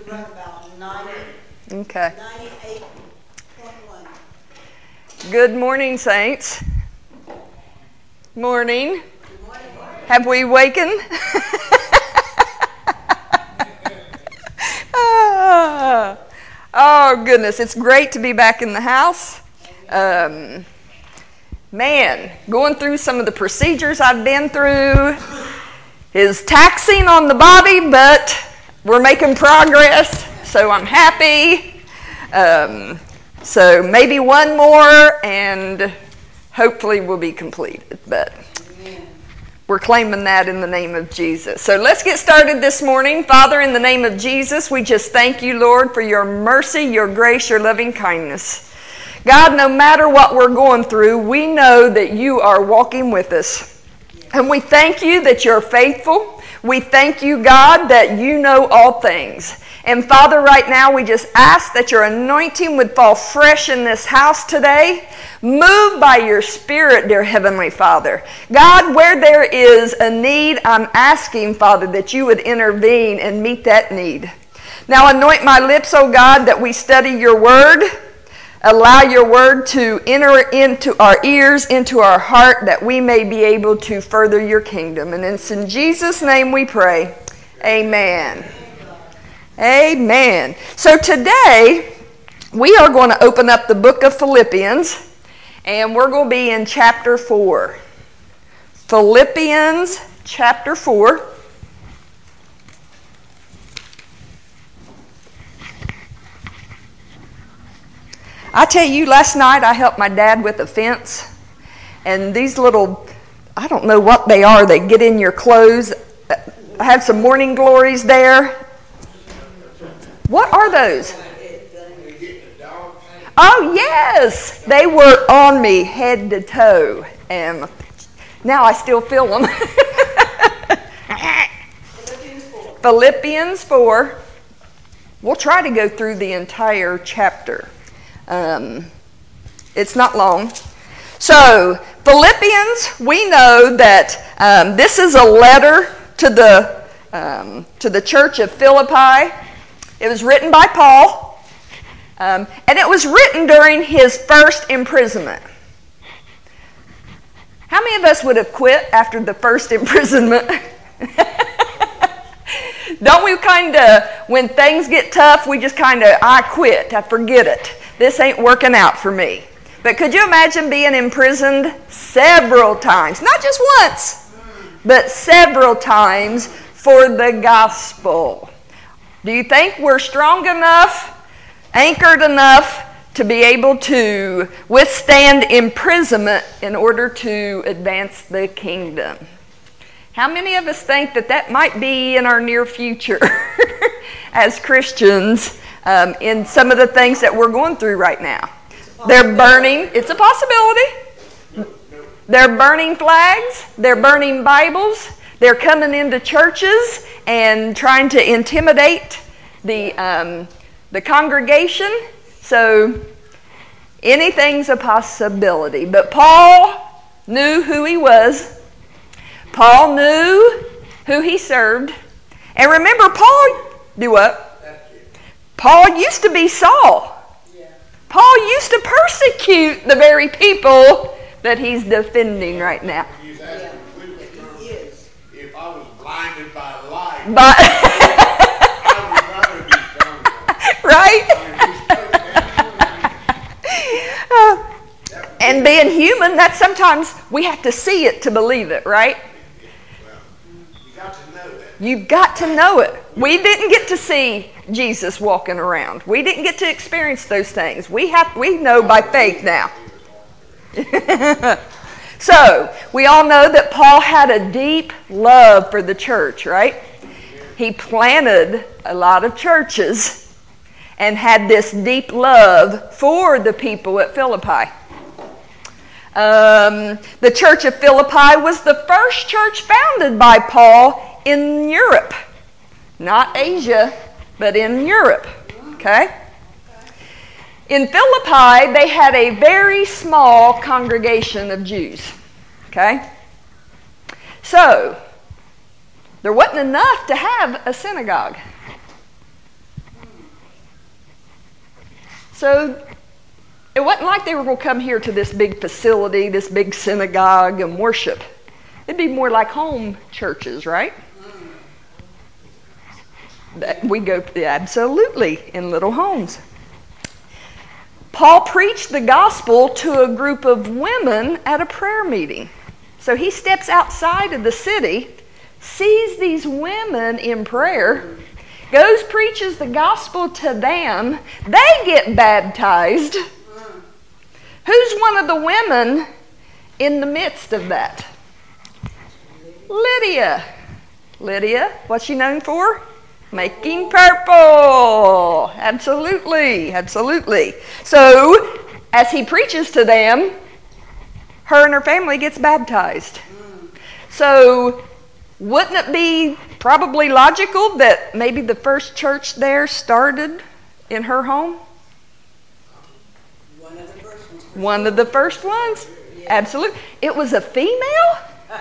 run about 90. Okay. 98.1. Good morning, saints. Morning. Good morning. Have we wakened? Oh, goodness. It's great to be back in the house. Man, going through some of the procedures I've been through is taxing on the body, but we're making progress, so I'm happy. So maybe one more, and hopefully we'll be completed, but we're claiming that in the name of Jesus. So let's get started this morning. Father, in the name of Jesus, we just thank you, Lord, for your mercy, your grace, your loving kindness. God, no matter what we're going through, we know that you are walking with us. And we thank you that you're faithful. We thank you, God, that you know all things. And Father, right now we just ask that your anointing would fall fresh in this house today. Move by your Spirit, dear Heavenly Father. God, where there is a need, I'm asking, Father, that you would intervene and meet that need. Now anoint my lips, O God, that we study your word. Allow your word to enter into our ears, into our heart, that we may be able to further your kingdom. And it's in Jesus' name we pray. Amen. Amen. So today, we are going to open up the book of Philippians, and we're going to be in chapter 4. Philippians chapter 4. I tell you, last night I helped my dad with a fence, and these little, I don't know what they are, they get in your clothes. I have some morning glories there. What are those? Oh, yes. They were on me head to toe, and now I still feel them. Philippians 4. We'll try to go through the entire chapter. It's not long. So, Philippians, we know that this is a letter to the church of Philippi. It was written by Paul, and it was written during his first imprisonment. How many of us would have quit after the first imprisonment? Don't we kind of, when things get tough, we just kind of, I quit, I forget it. This ain't working out for me. But could you imagine being imprisoned several times? Not just once, but several times for the gospel. Do you think we're strong enough, anchored enough to be able to withstand imprisonment in order to advance the kingdom? How many of us think that that might be in our near future as Christians? In some of the things that we're going through right now. They're burning, it's a possibility. They're burning flags, they're burning Bibles, they're coming into churches and trying to intimidate the congregation. So anything's a possibility. But Paul knew who he was. Paul knew who he served. And remember, Paul, do what? Paul used to be Saul. Yeah. Paul used to persecute the very people that he's defending right now. He's asking if I was blinded by light, I would rather be stoned. Right? And being human, that sometimes we have to see it to believe it, right? Well, you got to know that. You've got to know it. We didn't get to see Jesus walking around. We didn't get to experience those things. We know by faith now. So, we all know that Paul had a deep love for the church, right? He planted a lot of churches and had this deep love for the people at Philippi. The church of Philippi was the first church founded by Paul in Europe. Not Asia, but in Europe. Okay? In Philippi, they had a very small congregation of Jews. Okay? So, there wasn't enough to have a synagogue. So it wasn't like they were going to come here to this big facility, this big synagogue, and worship. It'd be more like home churches, right? That we go to, absolutely, in little homes. Paul preached the gospel to a group of women at a prayer meeting. So he steps outside of the city, sees these women in prayer, goes, preaches the gospel to them. They get baptized. Who's one of the women in the midst of that? Lydia. Lydia, what's she known for? Making purple. Absolutely, absolutely. So, as he preaches to them, her and her family gets baptized. So, wouldn't it be probably logical that maybe the first church there started in her home? One of the first ones? Yeah. Absolutely. It was a female?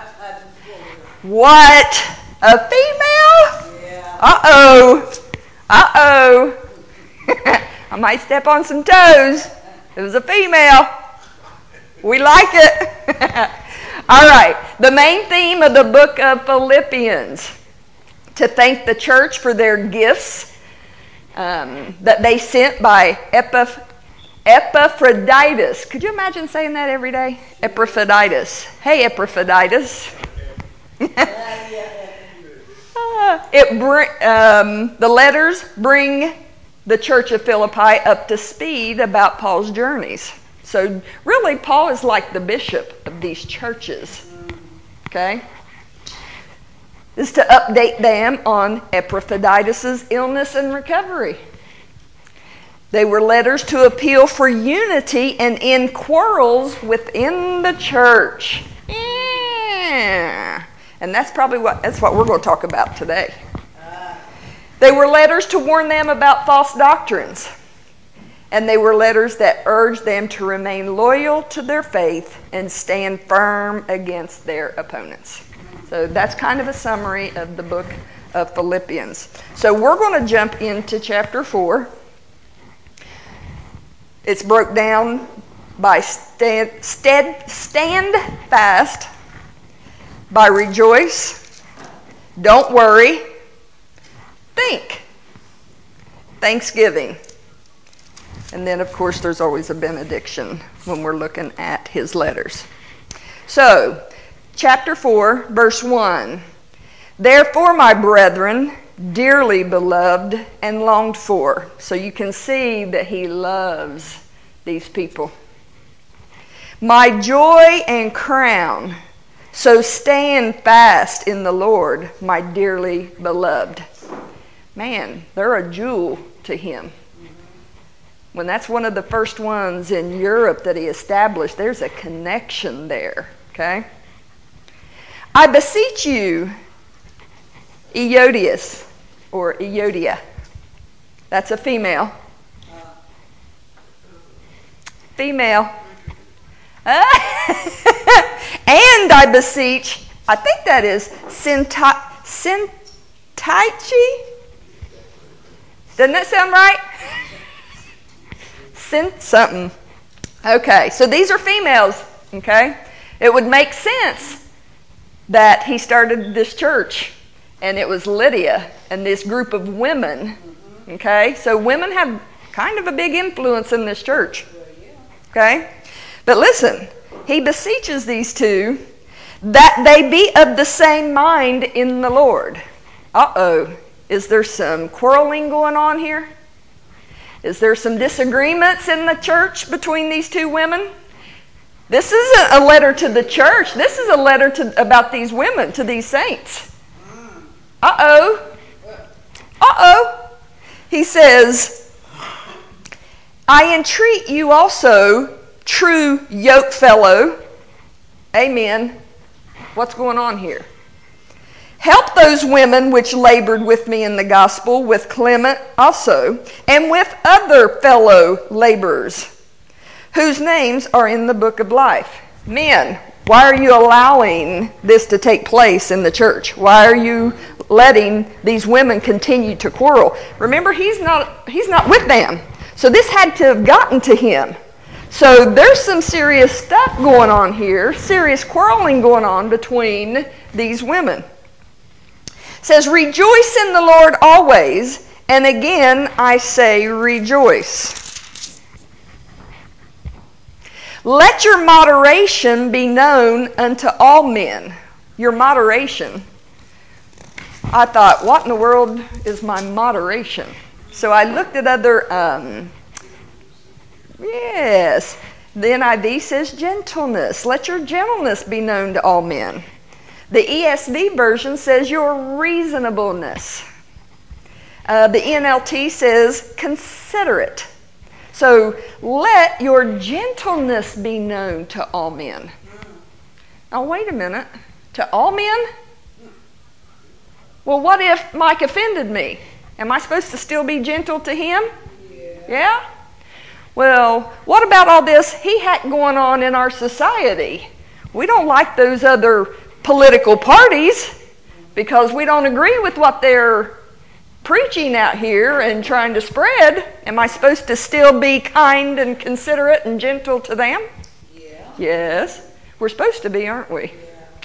What? A female? Yeah. Uh-oh. Uh-oh. I might step on some toes. It was a female. We like it. All right. The main theme of the book of Philippians, to thank the church for their gifts that they sent by Epaphroditus. Could you imagine saying that every day? Epaphroditus. Hey, Epaphroditus. The letters bring the church of Philippi up to speed about Paul's journeys. So really, Paul is like the bishop of these churches. Okay? This is to update them on Epaphroditus' illness and recovery. They were letters to appeal for unity and end quarrels within the church. Yeah. And that's probably what we're going to talk about today. They were letters to warn them about false doctrines. And they were letters that urged them to remain loyal to their faith and stand firm against their opponents. So that's kind of a summary of the book of Philippians. So we're going to jump into chapter 4. It's broke down by stand fast, by rejoice, don't worry, think, thanksgiving. And then, of course, there's always a benediction when we're looking at his letters. So, chapter 4, verse 1. Therefore, my brethren, dearly beloved and longed for. So you can see that he loves these people. My joy and crown. So stand fast in the Lord, my dearly beloved. Man, they're a jewel to him. When that's one of the first ones in Europe that he established, there's a connection there, okay? I beseech you, Eodias, or Eodia. That's a female. Female. And I beseech, I think that is Sintaichi. Doesn't that sound right? Something. Okay, so these are females, okay? It would make sense that he started this church, and it was Lydia and this group of women, okay? So women have kind of a big influence in this church, okay? But listen, he beseeches these two that they be of the same mind in the Lord. Uh-oh, is there some quarreling going on here? Is there some disagreements in the church between these two women? This isn't a letter to the church. This is a letter about these women, to these saints. Uh-oh. Uh-oh. He says, I entreat you also, true yoke fellow. Amen. What's going on here? Help those women which labored with me in the gospel, with Clement also, and with other fellow laborers, whose names are in the book of life. Men, why are you allowing this to take place in the church? Why are you letting these women continue to quarrel? Remember, he's not with them. So this had to have gotten to him. So there's some serious stuff going on here, serious quarreling going on between these women. It says, rejoice in the Lord always, and again I say rejoice. Let your moderation be known unto all men. Your moderation. I thought, what in the world is my moderation? So I looked at other... Yes, the NIV says gentleness. Let your gentleness be known to all men. The ESV version says your reasonableness. The NLT says considerate. So let your gentleness be known to all men. Now wait a minute. To all men? Well, what if Mike offended me? Am I supposed to still be gentle to him? Yeah? Well, what about all this he-hack going on in our society? We don't like those other political parties because we don't agree with what they're preaching out here and trying to spread. Am I supposed to still be kind and considerate and gentle to them? Yeah. Yes. We're supposed to be, aren't we?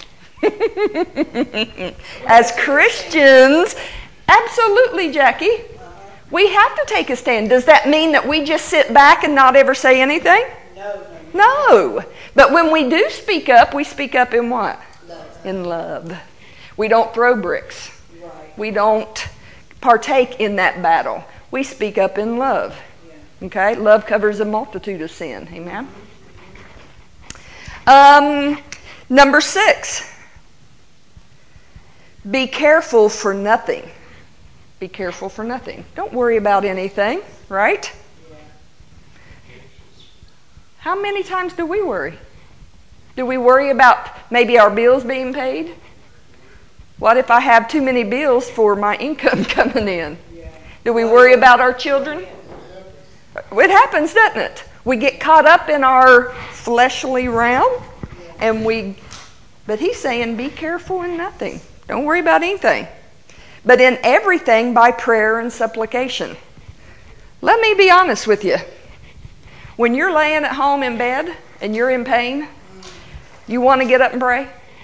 Yeah. As Christians, absolutely, Jackie. We have to take a stand. Does that mean that we just sit back and not ever say anything? No. But when we do speak up, we speak up in what? Love. In love. We don't throw bricks. Right. We don't partake in that battle. We speak up in love. Yeah. Okay? Love covers a multitude of sin. Amen? Number 6. Be careful for nothing. Be careful for nothing. Don't worry about anything, right? Yeah. How many times do we worry? Do we worry about maybe our bills being paid? What if I have too many bills for my income coming in? Yeah. Do we worry about our children? It happens, doesn't it? We get caught up in our fleshly realm, but he's saying, be careful in nothing. Don't worry about anything. But in everything by prayer and supplication. Let me be honest with you. When you're laying at home in bed and you're in pain, you want to get up and pray?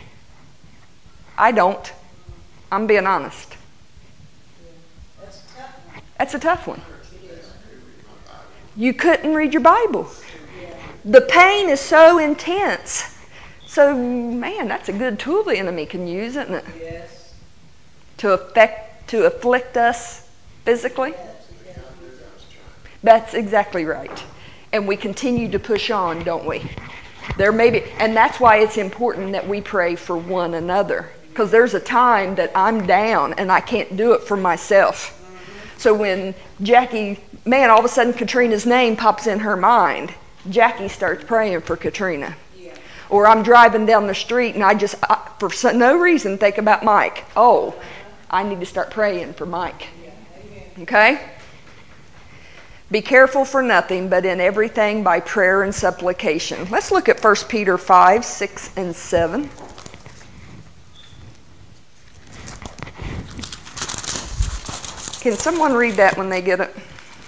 I don't. I'm being honest. That's a tough one. That's a tough one. It is. You couldn't read your Bible. The pain is so intense. So, man, that's a good tool the enemy can use, isn't it? Yes. To afflict us physically. That's exactly right. And we continue to push on, don't we? And that's why it's important that we pray for one another. Because there's a time that I'm down and I can't do it for myself. So when Jackie, all of a sudden Katrina's name pops in her mind, Jackie starts praying for Katrina. Yeah. Or I'm driving down the street and I for no reason, think about Mike. Oh, I need to start praying for Mike. Okay? Be careful for nothing, but in everything by prayer and supplication. Let's look at 1 Peter 5, 6, and 7. Can someone read that when they get it?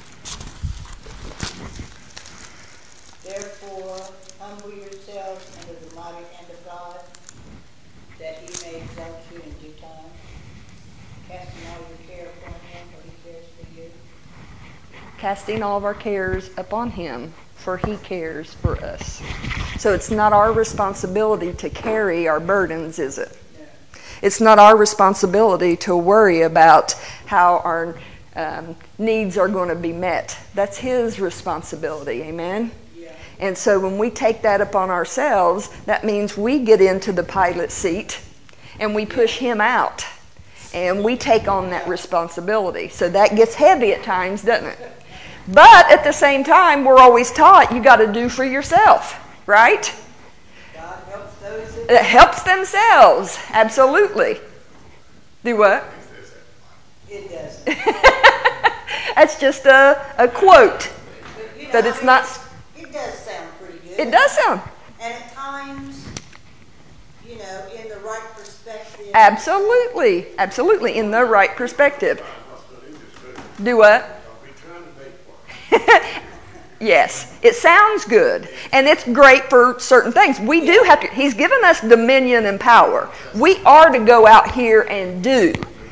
Therefore, humble yourselves under the mighty hand of God, that he may exalt you in due time, casting all your care upon him, for he cares for you. Casting all of our cares upon him, for he cares for us. So it's not our responsibility to carry our burdens, is it? No. It's not our responsibility to worry about how our needs are going to be met. That's his responsibility, amen? Yeah. And so when we take that upon ourselves, that means we get into the pilot seat and we push him out. And we take on that responsibility. So that gets heavy at times, doesn't it? But at the same time, we're always taught you got to do for yourself, right? God helps those that It helps themselves, absolutely. Do what? it doesn't. That's just a quote, but it's not. It does sound pretty good. It does sound. And at times, in the right perspective. Absolutely, in the right perspective. Do what? Yes, it sounds good, and it's great for certain things. We do have to, he's given us dominion and power. We are to go out here and do.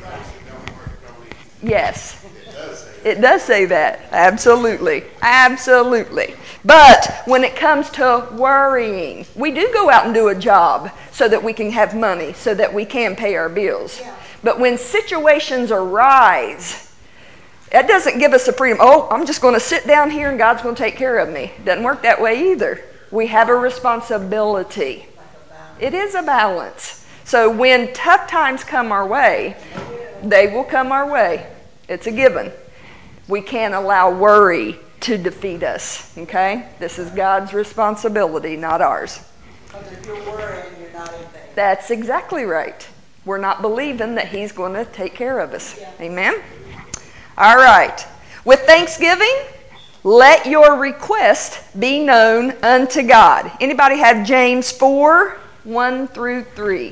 Yes, it does say that. Absolutely, absolutely. But when it comes to worrying, we do go out and do a job so that we can have money, so that we can pay our bills. But when situations arise, that doesn't give us the freedom, oh, I'm just going to sit down here and God's going to take care of me. Doesn't work that way either. We have a responsibility. It is a balance. So when tough times come our way, they will come our way. It's a given. We can't allow worry to defeat us, okay? This is God's responsibility, not ours. Because if you're worrying, you're not in faith. That's exactly right. We're not believing that he's going to take care of us. Yeah. Amen? All right. With thanksgiving, let your request be known unto God. Anybody have James 4, 1 through 3?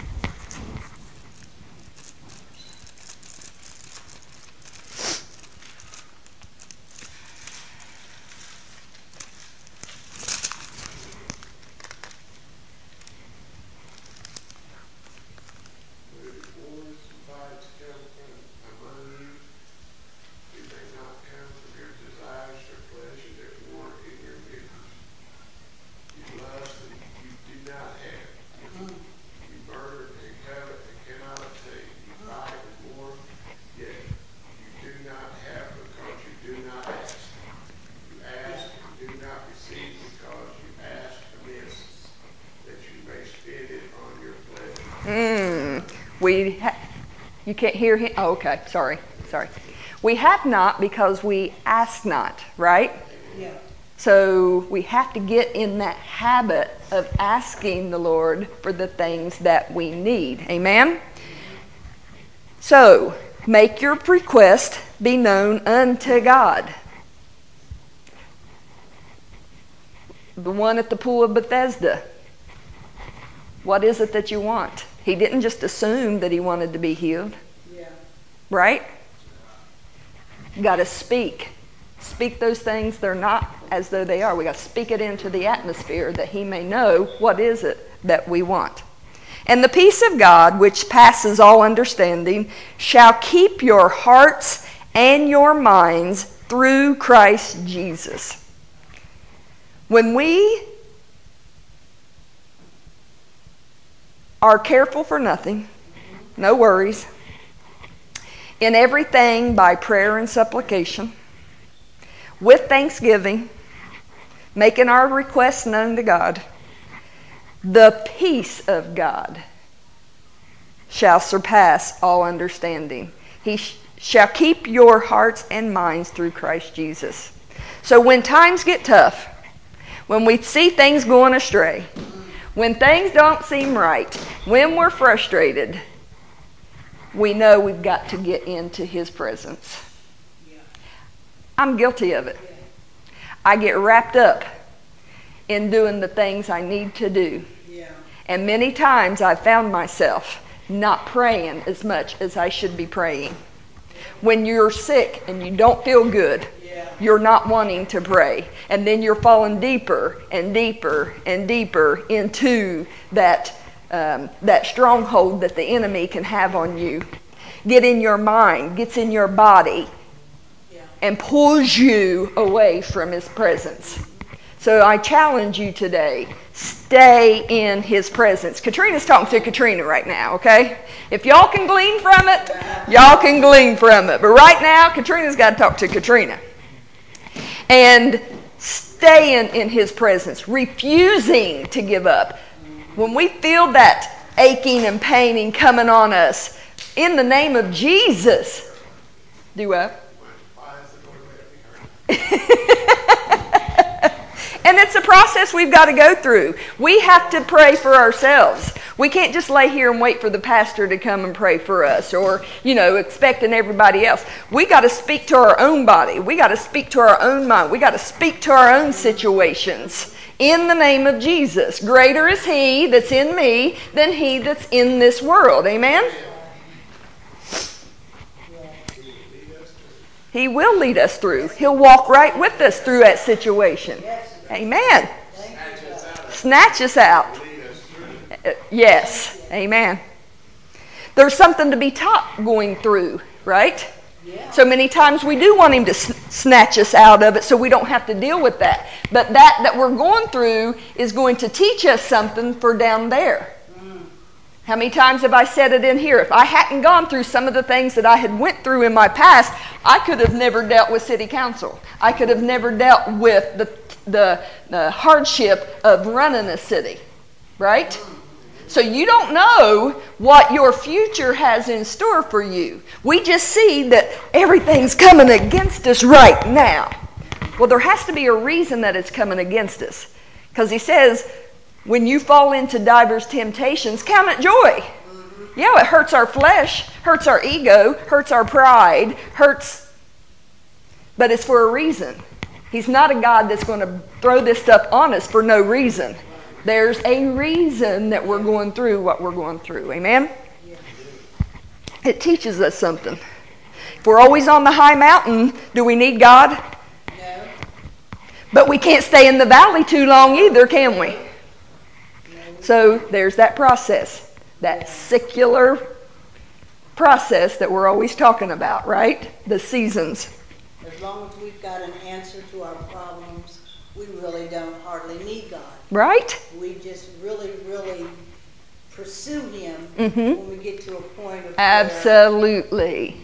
You can't hear him? Oh, okay. Sorry. We have not because we ask not, right? Yeah. So we have to get in that habit of asking the Lord for the things that we need. Amen? So, make your request be known unto God. The one at the pool of Bethesda. What is it that you want? He didn't just assume that he wanted to be healed. Yeah. Right? You got to speak. Speak those things, they're not as though they are. We got to speak it into the atmosphere that he may know what is it that we want. And the peace of God, which passes all understanding, shall keep your hearts and your minds through Christ Jesus. When we are careful for nothing, no worries, in everything by prayer and supplication, with thanksgiving, making our requests known to God, the peace of God shall surpass all understanding. He shall keep your hearts and minds through Christ Jesus. So when times get tough, when we see things going astray, when things don't seem right, when we're frustrated, we know we've got to get into his presence. I'm guilty of it. I get wrapped up in doing the things I need to do. Yeah. And many times I've found myself not praying as much as I should be praying. When you're sick and you don't feel good, you're not wanting to pray. And then you're falling deeper and deeper and deeper into that stronghold that the enemy can have on you. Get in your mind, gets in your body, and pulls you away from his presence. So I challenge you today, stay in his presence. Katrina's talking to Katrina right now, okay? If y'all can glean from it, y'all can glean from it. But right now, Katrina's got to talk to Katrina. And stay in his presence, refusing to give up. When we feel that aching and paining coming on us, in the name of Jesus, do what? And it's a process we've got to go through. We have to pray for ourselves. We can't just lay here and wait for the pastor to come and pray for us or, expecting everybody else. We got to speak to our own body. We got to speak to our own mind. We got to speak to our own situations. In the name of Jesus. Greater is he that's in me than he that's in this world. Amen? He will lead us through. He'll walk right with us through that situation. Amen. Snatch us out. Yes. Amen. There's something to be taught going through, right? So many times we do want him to snatch us out of it so we don't have to deal with that. But that we're going through is going to teach us something for down there. How many times have I said it in here? If I hadn't gone through some of the things that I had went through in my past, I could have never dealt with city council. I could have never dealt with the hardship of running a city, right? So you don't know what your future has in store for you. We just see that everything's coming against us right now. Well, there has to be a reason that it's coming against us. Because he says, when you fall into divers temptations, count it joy. Yeah, it hurts our flesh, hurts our ego, hurts our pride, hurts, but it's for a reason. He's not a God that's going to throw this stuff on us for no reason. There's a reason that we're going through what we're going through. Amen? It teaches us something. If we're always on the high mountain, do we need God? No. But we can't stay in the valley too long either, can we? So there's that process, that secular process that we're always talking about, right? The seasons. As long as we've got an answer to our problems, we really don't hardly need God. Right? We just really, really pursue him when we get to a point of absolutely.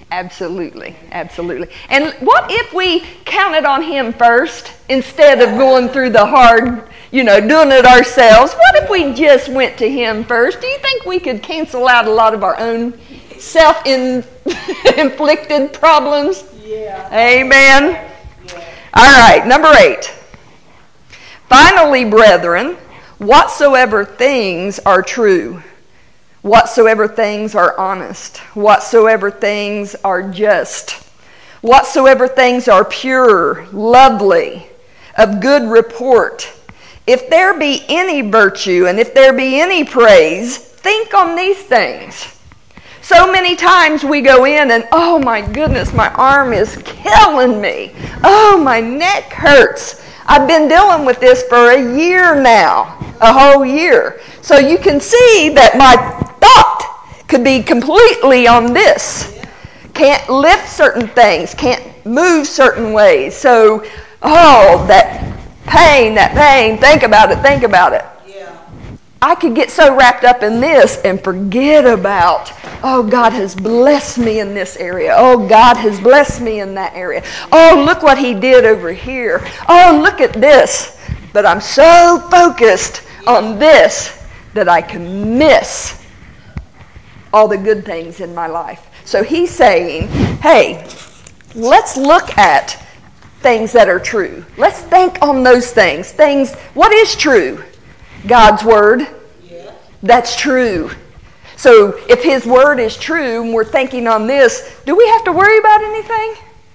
And what if we counted on him first instead of going through the hard, doing it ourselves? What if we just went to him first? Do you think we could cancel out a lot of our own self-inflicted problems? Yeah. Amen. Yeah. All right, number 8. Finally, brethren, whatsoever things are true, whatsoever things are honest, whatsoever things are just, whatsoever things are pure, lovely, of good report, if there be any virtue and if there be any praise, think on these things. So many times we go in and, oh my goodness, my arm is killing me. Oh, my neck hurts. I've been dealing with this for a year now, a whole year. So you can see that my thought could be completely on this. Can't lift certain things, can't move certain ways. So, that pain, think about it. Yeah. I could get so wrapped up in this and forget about, God has blessed me in this area. Oh, God has blessed me in that area. Oh, look what he did over here. Oh, look at this. But I'm so focused on this that I can miss all the good things in my life. So he's saying, hey, let's look at things that are true. Let's think on those things. What is true? God's word. Yeah. That's true. So if his word is true and we're thinking on this, do we have to worry about anything?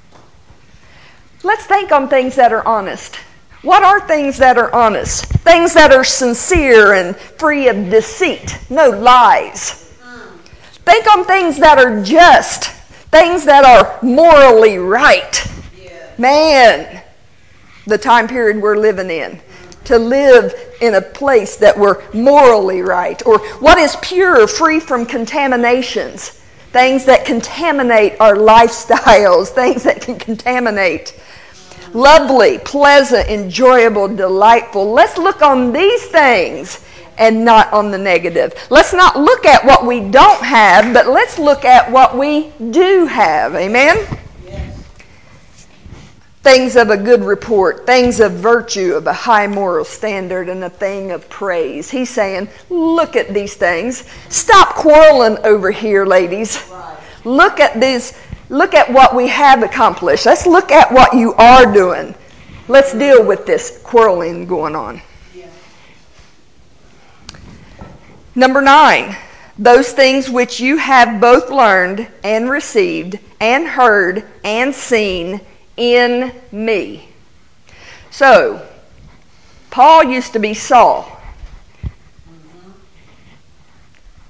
Let's think on things that are honest. What are things that are honest? Things that are sincere and free of deceit. No lies. Think on things that are just. Things that are morally right. Yeah. Man, the time period we're living in. To live in a place that we're morally right. Or what is pure, free from contaminations. Things that contaminate our lifestyles. Things that can contaminate. Lovely, pleasant, enjoyable, delightful. Let's look on these things and not on the negative. Let's not look at what we don't have, but let's look at what we do have. Amen? Things of a good report, things of virtue, of a high moral standard, and a thing of praise. He's saying, look at these things. Stop quarreling over here, ladies. Right. Look at this. Look at what we have accomplished. Let's look at what you are doing. Let's deal with this quarreling going on. Yeah. Number 9, those things which you have both learned and received and heard and seen in me. So, Paul used to be Saul.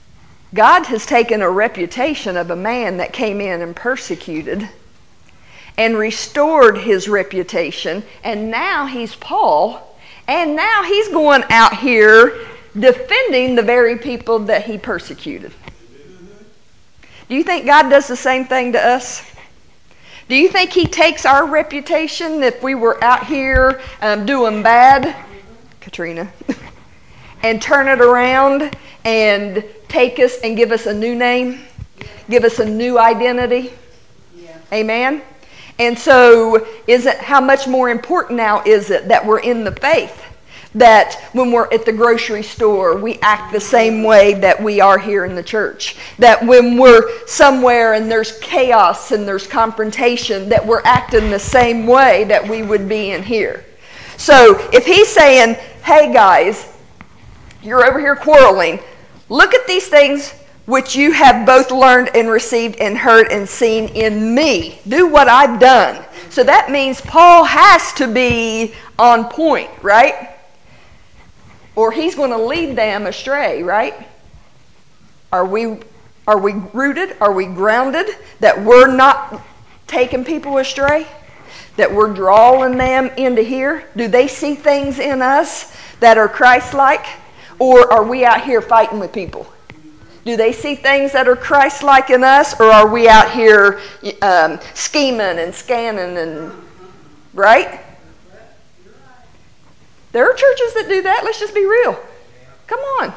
God has taken a reputation of a man that came in and persecuted and restored his reputation. And now he's Paul. And now he's going out here defending the very people that he persecuted. Do you think God does the same thing to us? Do you think he takes our reputation if we were out here doing bad, Katrina, and turn it around and take us and give us a new name, give us a new identity? Yeah. Amen? And so how much more important now is it that we're in the faith? That when we're at the grocery store, we act the same way that we are here in the church. That when we're somewhere and there's chaos and there's confrontation, that we're acting the same way that we would be in here. So if he's saying, hey guys, you're over here quarreling, look at these things which you have both learned and received and heard and seen in me. Do what I've done. So that means Paul has to be on point, right? Or he's going to lead them astray, right? Are we rooted? Are we grounded? That we're not taking people astray? That we're drawing them into here? Do they see things in us that are Christ-like? Or are we out here fighting with people? Do they see things that are Christ-like in us? Or are we out here scheming and scanning and, right? There are churches that do that. Let's just be real. Come on.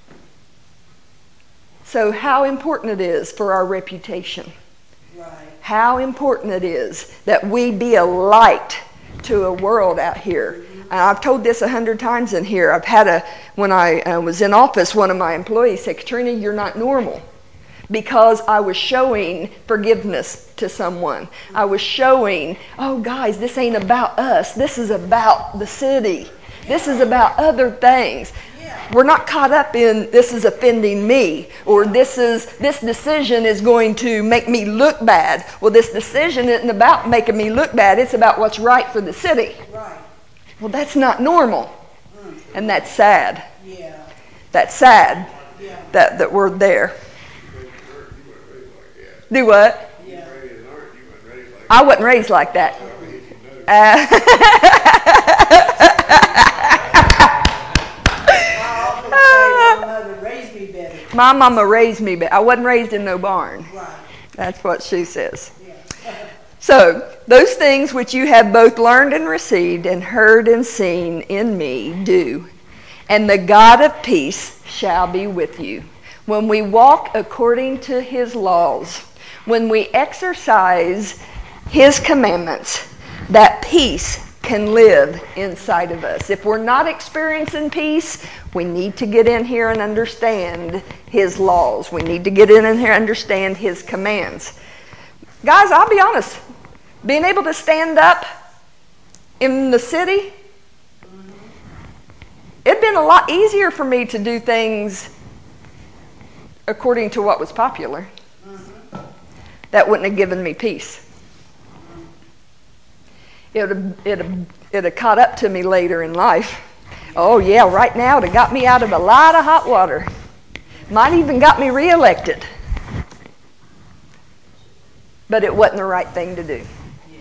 So how important it is for our reputation. Right. How important it is that we be a light to a world out here. And I've told this 100 times in here. When I was in office, one of my employees said, Katrina, you're not normal. Because I was showing forgiveness to someone. I was showing, oh guys, this ain't about us. This is about the city. This is about other things. We're not caught up in this is offending me, or this decision is going to make me look bad. Well, this decision isn't about making me look bad. It's about what's right for the city. Right. Well, that's not normal. And that's sad. Yeah. That's sad that we're there. Do what? Yeah. I wasn't raised like that. My mama raised me better. I wasn't raised in no barn. Right. That's what she says. Yeah. So, those things which you have both learned and received and heard and seen in me, do. And the God of peace shall be with you. When we walk according to his laws, when we exercise his commandments, that peace can live inside of us. If we're not experiencing peace, we need to get in here and understand his laws. We need to get in here and understand his commands. Guys, I'll be honest. Being able to stand up in the city, it'd been a lot easier for me to do things according to what was popular. That wouldn't have given me peace. It'd have caught up to me later in life. Oh yeah, right now it got me out of a lot of hot water. Might even got me reelected. But it wasn't the right thing to do.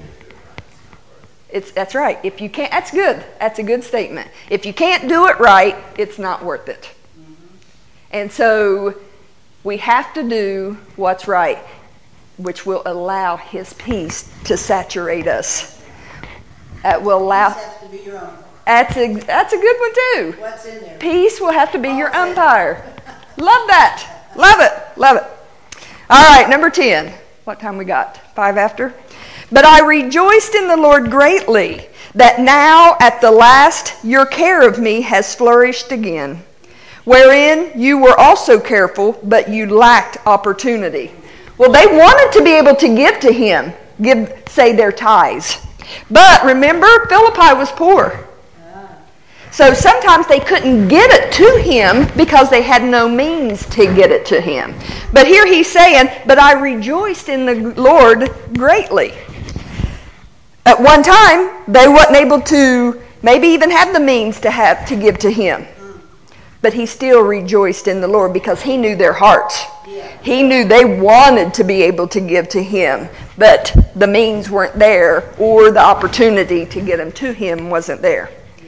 That's right. If you can't, that's good. That's a good statement. If you can't do it right, it's not worth it. And so we have to do what's right, which will allow his peace to saturate us. That will allow. Peace has to be your own. That's a good one too. What's in there? Peace will have to be your umpire. Love that. Love it. Love it. All right, number 10. What time we got? 5 after? But I rejoiced in the Lord greatly, that now at the last your care of me has flourished again, wherein you were also careful, but you lacked opportunity. Well, they wanted to be able to give to him, say their tithes. But remember, Philippi was poor. So sometimes they couldn't get it to him because they had no means to get it to him. But here he's saying, but I rejoiced in the Lord greatly. At one time, they wasn't able to maybe even have the means to give to him. But he still rejoiced in the Lord because he knew their hearts. He knew they wanted to be able to give to him. but the means weren't there, or the opportunity to get them to him wasn't there.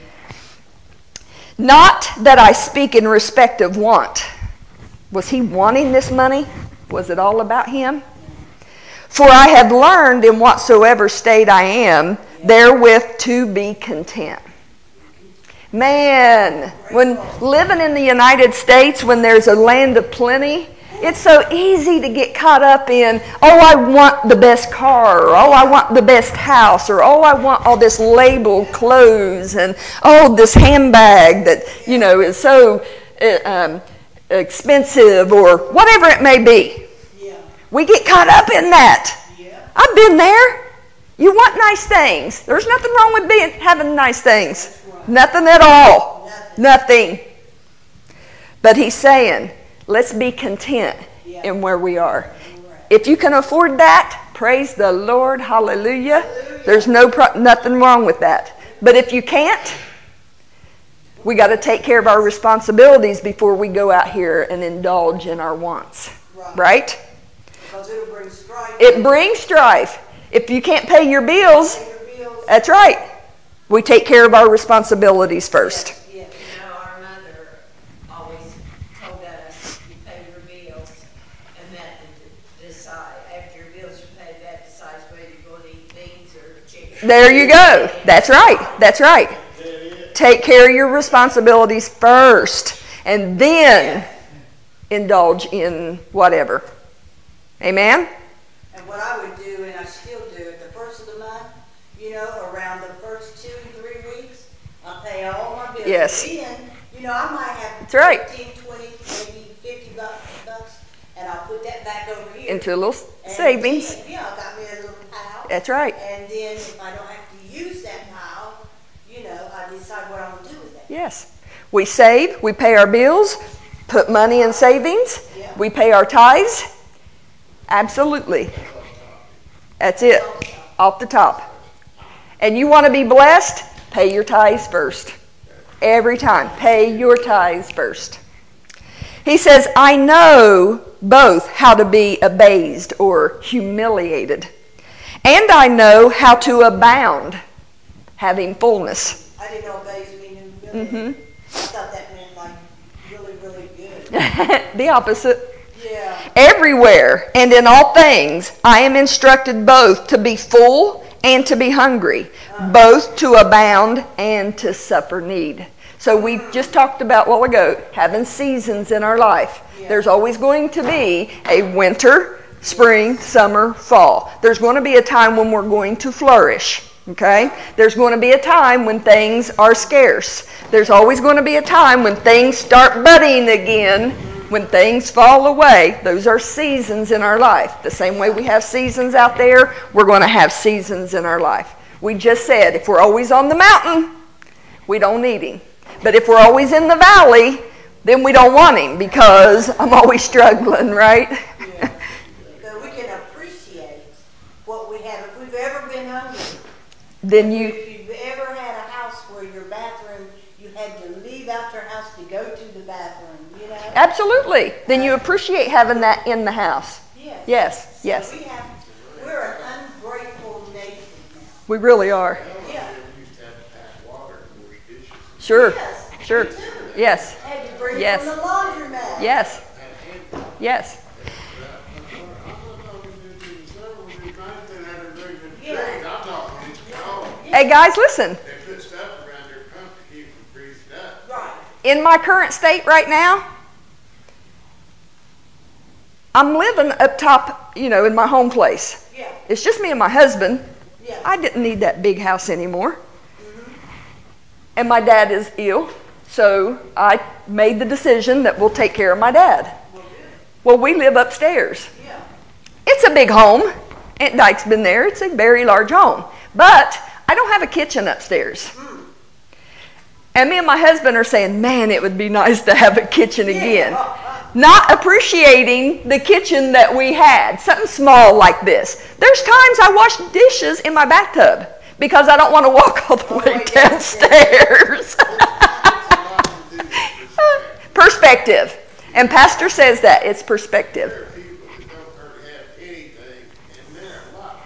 Not that I speak in respect of want. Was he wanting this money? Was it all about him? For I have learned in whatsoever state I am, therewith to be content. Man, when living in the United States, when there's a land of plenty, it's so easy to get caught up in, oh, I want the best car, or oh, I want the best house, or oh, I want all this labeled clothes, and oh, this handbag that, is so expensive, or whatever it may be. Yeah. We get caught up in that. Yeah. I've been there. You want nice things. There's nothing wrong with having nice things. That's right. Nothing at all. Nothing. But he's saying, let's be content in where we are. If you can afford that, praise the Lord, hallelujah. There's nothing wrong with that. But if you can't, we got to take care of our responsibilities before we go out here and indulge in our wants. Right? Because it'll bring strife. It brings strife. If you can't pay your bills, that's right. We take care of our responsibilities first. Yeah. Our mother always told us, you pay your bills, and that decide, after your bills are paid, that decides whether you're going to eat beans or chicken. There you go. That's right. That's right. Take care of your responsibilities first, and then indulge in whatever. Amen? And what I would do, and I still do, at the first of the month, around the first 2 to 3 weeks, I pay all my bills. Yes. And then, I might have That's right. 15, 20, maybe 50 bucks, and I'll put that back over here. Into a little savings. Then, I got me a little pile. That's right. And then if I don't have to use that pile, I decide what I'm going to do with it. Yes. We save. We pay our bills. Put money in savings. Yeah. We pay our tithes. Absolutely. That's it. Off the top. And you want to be blessed? Pay your tithes first. Every time. Pay your tithes first. He says, I know both how to be abased or humiliated, and I know how to abound, having fullness. I didn't know abased meaning humiliated. I thought that meant like really, really good. The opposite. Yeah. Everywhere and in all things, I am instructed both to be full and to be hungry, both to abound and to suffer need. So we just talked about a while ago, having seasons in our life. Yeah. There's always going to be a winter, spring, summer, fall. There's going to be a time when we're going to flourish. Okay? There's going to be a time when things are scarce. There's always going to be a time when things start budding again, when things fall away. Those are seasons in our life. The same way we have seasons out there, we're going to have seasons in our life. We just said, if we're always on the mountain, we don't need him. But if we're always in the valley, then we don't want him because I'm always struggling, right? Yeah. But we can appreciate what we have. If we've ever been hungry, if you've ever had a house where your bathroom, you had to leave out your house to go to the bathroom, Absolutely. Then you appreciate having that in the house. Yes. Yes. So we're an ungrateful nation now. We really are. Yeah. Sure. Yes. Sure. Me too. Yes. Had to bring Yes. it from the laundromat. Yes. Yes. Hey guys, listen. They put stuff around their pump to keep them freezing up. Right. In my current state right now, I'm living up top, in my home place. Yeah. It's just me and my husband. Yeah. I didn't need that big house anymore. And my dad is ill, so I made the decision that we'll take care of my dad. Well, we live upstairs. Yeah. It's a big home. Aunt Dyke's been there. It's a very large home. But I don't have a kitchen upstairs. And me and my husband are saying, man, it would be nice to have a kitchen again. Not appreciating the kitchen that we had. Something small like this. There's times I wash dishes in my bathtub because I don't want to walk all the way downstairs. Perspective. And Pastor says that. It's perspective. There are people that don't hardly have anything, and they're a lot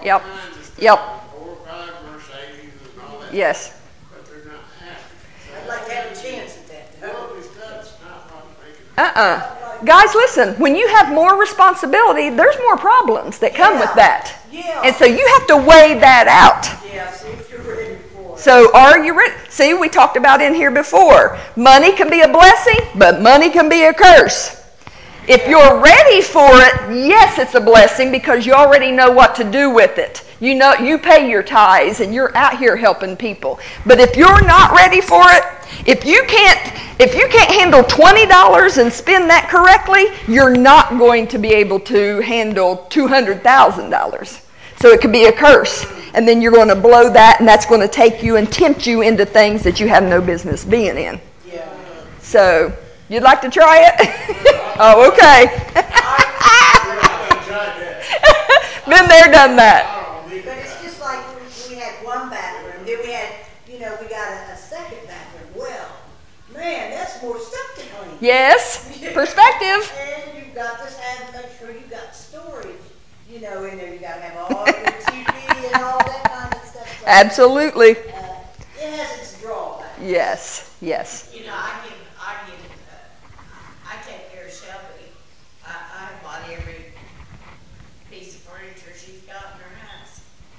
Yep. kinds of stuff, Yep. 4 or 5 Mercedes and all that. Yes. But they're not happy. I'd like to have a chance at that. Worldly stuff's not what I'm thinking. Guys, listen, when you have more responsibility, there's more problems that come with that. Yeah. And so you have to weigh that out. Yeah, see if you're ready for it. So are you ready? See, we talked about in here before. Money can be a blessing, but money can be a curse. If you're ready for it, yes, it's a blessing because you already know what to do with it. You know, you pay your tithes and you're out here helping people. But if you're not ready for it, if you can't handle $20 and spend that correctly, you're not going to be able to handle $200,000. So it could be a curse. And then you're going to blow that, and that's going to take you and tempt you into things that you have no business being in. Yeah. So, you'd like to try it? Oh, okay. Been there, done that. But it's just like we had one bathroom, then we had, we got a second bathroom. Well, man, that's more stuff to clean. Yes, perspective. And you've got to make sure you got storage, in there. You got to have all your TV and all that kind of stuff. So, Absolutely. it has its drawbacks. Yes. I take care of Shelby. I bought every piece of furniture she's got in her house.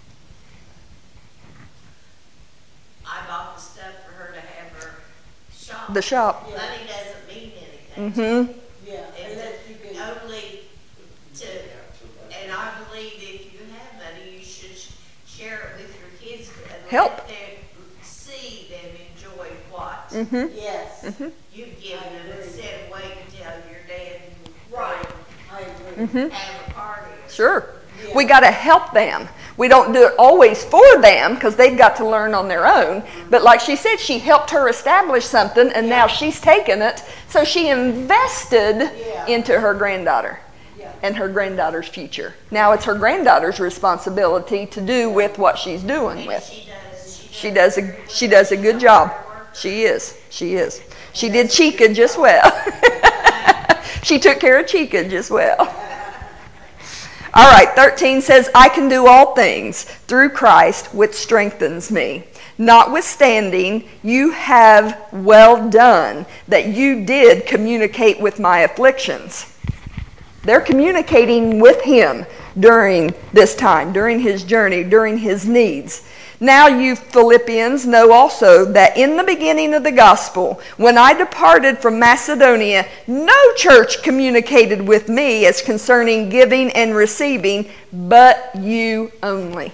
I bought the stuff for her to have her shop. The shop. Yeah. Money doesn't mean anything. Mm-hmm. Yeah. And that you can, only and I believe if you have money, you should share it with your kids and Help. let them see them enjoy what Mm-hmm. yes. Mm-hmm. you've given them instead of waiting until you're dead and Right. I agree. Mm-hmm. have a party. Sure. Yeah. We got to help them. We don't do it always for them because they've got to learn on their own. But like she said, she helped her establish something, and now she's taken it. So she invested into her granddaughter and her granddaughter's future. Now it's her granddaughter's responsibility to do with what she's doing And with. she does She does a good job. She is. She did Chica just well. She took care of Chica just well. All right, 13 says, I can do all things through Christ, which strengthens me. Notwithstanding, you have well done that you did communicate with my afflictions. They're communicating with him during this time, during his journey, during his needs. Now you Philippians know also that in the beginning of the gospel, when I departed from Macedonia, no church communicated with me as concerning giving and receiving, but you only.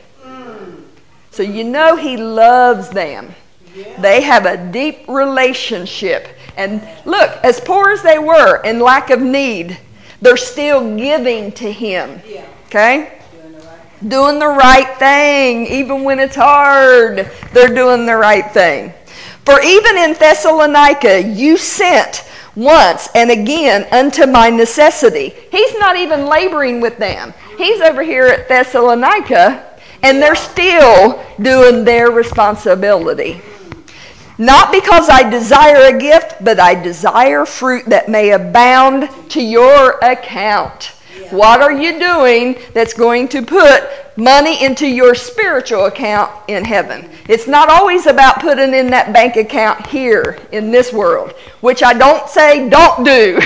So you know he loves them. They have a deep relationship. And look, as poor as they were in lack of need, they're still giving to him. Okay? Doing the right thing, even when it's hard, they're doing the right thing. For even in Thessalonica, you sent once and again unto my necessity. He's not even laboring with them. He's over here at Thessalonica, and they're still doing their responsibility. Not because I desire a gift, but I desire fruit that may abound to your account. What are you doing that's going to put money into your spiritual account in heaven? It's not always about putting in that bank account here in this world, which I don't say don't do.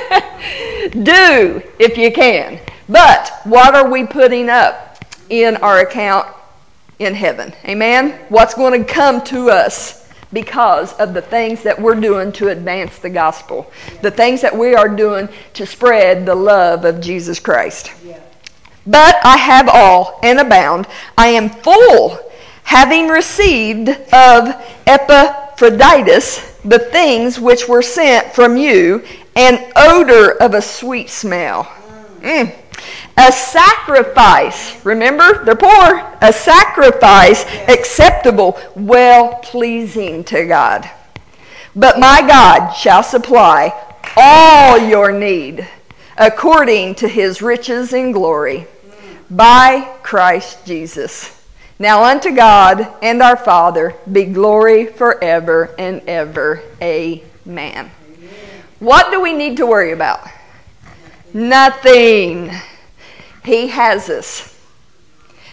Do if you can. But what are we putting up in our account in heaven? Amen? What's going to come to us because of the things that we're doing to advance the gospel, the things that we are doing to spread the love of Jesus Christ. But I have all and abound. I am full, having received of Epaphroditus the things which were sent from you, an odor of a sweet smell. A sacrifice, remember, they're poor, a sacrifice acceptable, well-pleasing to God. But my God shall supply all your need according to his riches in glory by Christ Jesus. Now unto God and our Father be glory forever and ever. Amen. What do we need to worry about? Nothing. He has us.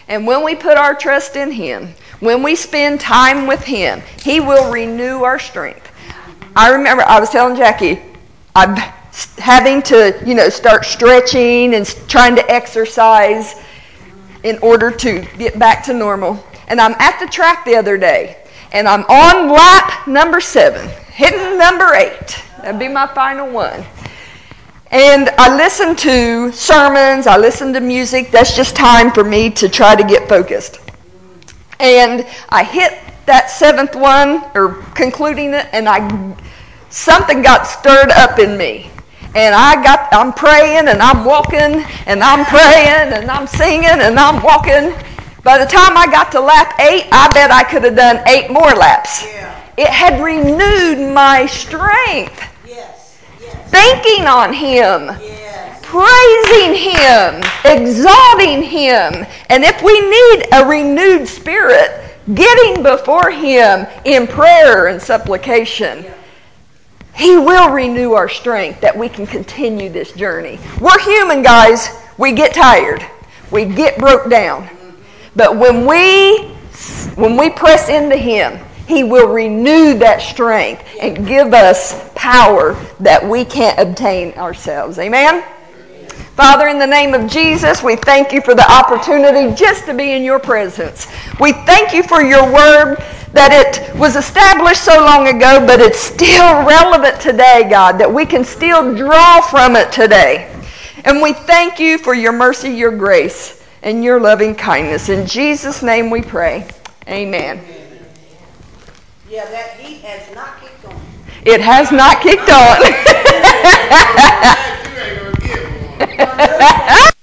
And when we put our trust in Him, when we spend time with Him, He will renew our strength. I remember I was telling Jackie, I'm having to, start stretching and trying to exercise in order to get back to normal. And I'm at the track the other day, and I'm on lap number 7, hitting number 8. That'd be my final one. And I listen to sermons, I listen to music. That's just time for me to try to get focused. And I hit that 7th one, or concluding it, and something got stirred up in me. And I'm praying, and I'm walking, and I'm praying, and I'm singing, and I'm walking. By the time I got to lap 8, I bet I could have done 8 more laps. Yeah. It had renewed my strength. Yes. Thinking on Him. Yes. Praising Him. Exalting Him. And if we need a renewed spirit, getting before Him in prayer and supplication. Yeah. He will renew our strength that we can continue this journey. We're human, guys. We get tired. We get broke down. But when we press into Him, He will renew that strength and give us power that we can't obtain ourselves. Amen? Father, in the name of Jesus, we thank You for the opportunity just to be in Your presence. We thank You for Your word, that it was established so long ago, but it's still relevant today, God, that we can still draw from it today. And we thank You for Your mercy, Your grace, and Your loving kindness. In Jesus' name we pray. Amen. Yeah, that heat has not kicked on. It has not kicked on. You ain't gonna get one.